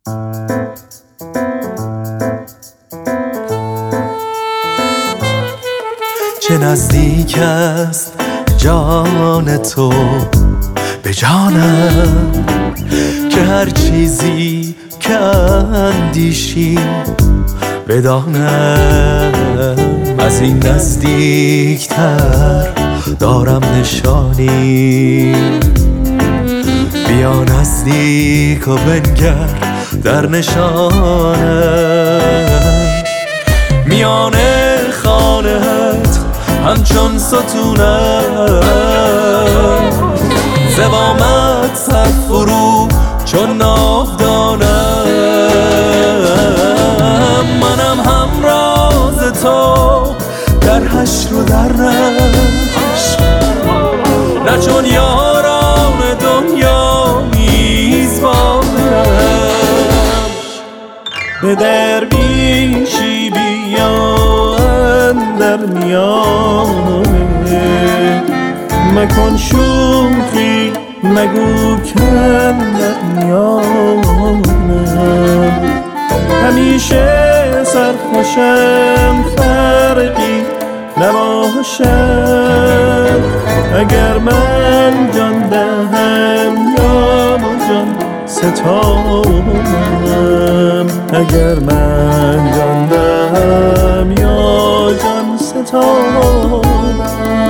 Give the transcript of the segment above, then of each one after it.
چه نزدیک است جان تو به جانم، که هر چیزی که اندیشی بدانم. از این نزدیکتر دارم نشانی، بیا نزدیک و بنگر در نشانم. میان خانه‌ات همچون ستونم، زبامت سر فرو چون ناودانم. منم همراز تو در حشر و در نشر، نه چون یاران دنیا میزبانم. به درویشی بیا اندر میانه، مکن شوخی مگو کاندر میانم. همیشه سرخوشم فرقی نباشد، اگر من جان دهم یا جان ستانم. اگر من جان دهم یا جان ستانم.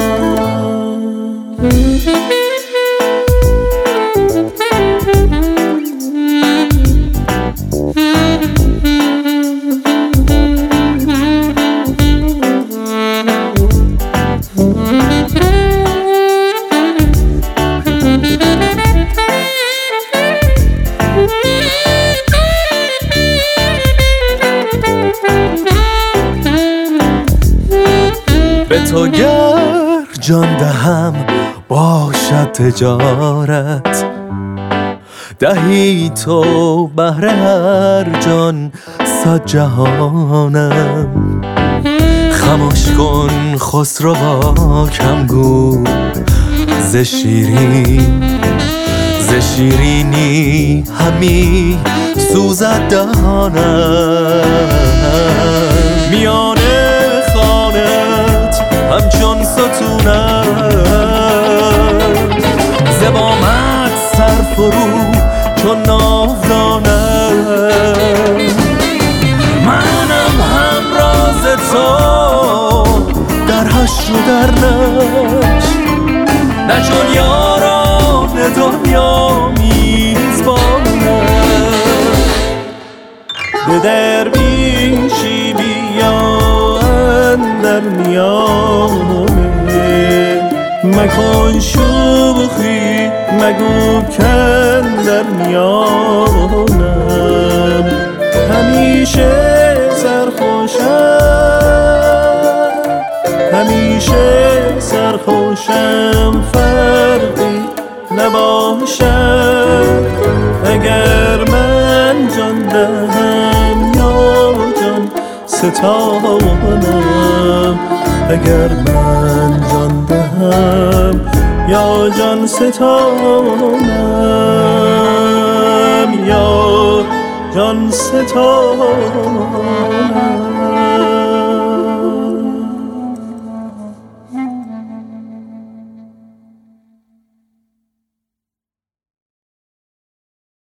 به تو گر جان دهم باشد تجارت، دهی تو بهر هر جان صد جهانم. خموش کن خسروا کم گو ز شیرینی همی سوزد دهانم. میان خانت همچون ستونم، زبامت سر فرو چون ناودانم. منم همراز تو در حشر و در نشر، نه چون یاران دنیا میزبانم. به درویشی بیا اندر میانه، مکن شوخی مگو کاندر میانم. همیشه سرخوشم فرقی نباشد، اگر من جان دهم یا جان ستانم. اگر من جان دهم یا جان ستانم، یا جان ستانم.